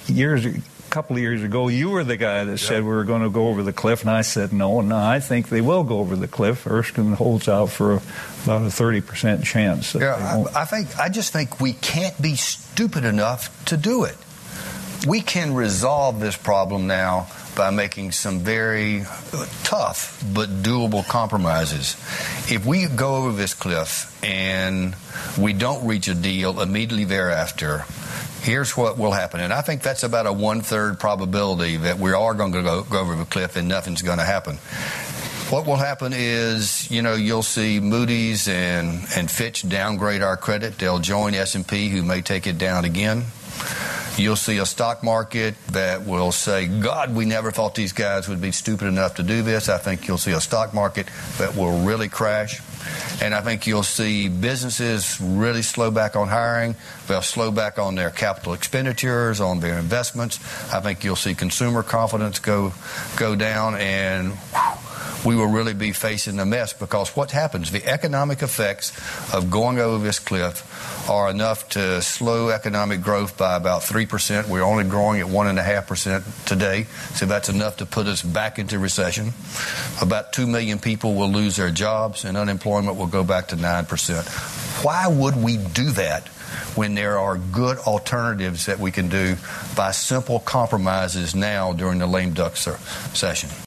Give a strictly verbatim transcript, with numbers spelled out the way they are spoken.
years a couple of years ago, you were the guy that said we were going to go over the cliff, and I said no. No, I think they will go over the cliff. Erskine holds out for a, about a thirty percent chance. Yeah, I, I think I just think we can't be stupid enough to do it. We can resolve this problem now by making some very tough but doable compromises. If we go over this cliff and we don't reach a deal immediately thereafter, here's what will happen. And I think that's about a one-third probability that we are going to go, go over the cliff and nothing's going to happen. What will happen is, you know, you'll see Moody's and, and Fitch downgrade our credit. They'll join S and P, who may take it down again. You'll see a stock market that will say, God, we never thought these guys would be stupid enough to do this. I think you'll see a stock market that will really crash. And I think you'll see businesses really slow back on hiring. They'll slow back on their capital expenditures, on their investments. I think you'll see consumer confidence go go down, and we will really be facing a mess, because what happens, the economic effects of going over this cliff are enough to slow economic growth by about three percent. We're only growing at one point five percent today, so that's enough to put us back into recession. About two million people will lose their jobs, and unemployment will go back to nine percent. Why would we do that when there are good alternatives that we can do by simple compromises now during the lame duck session?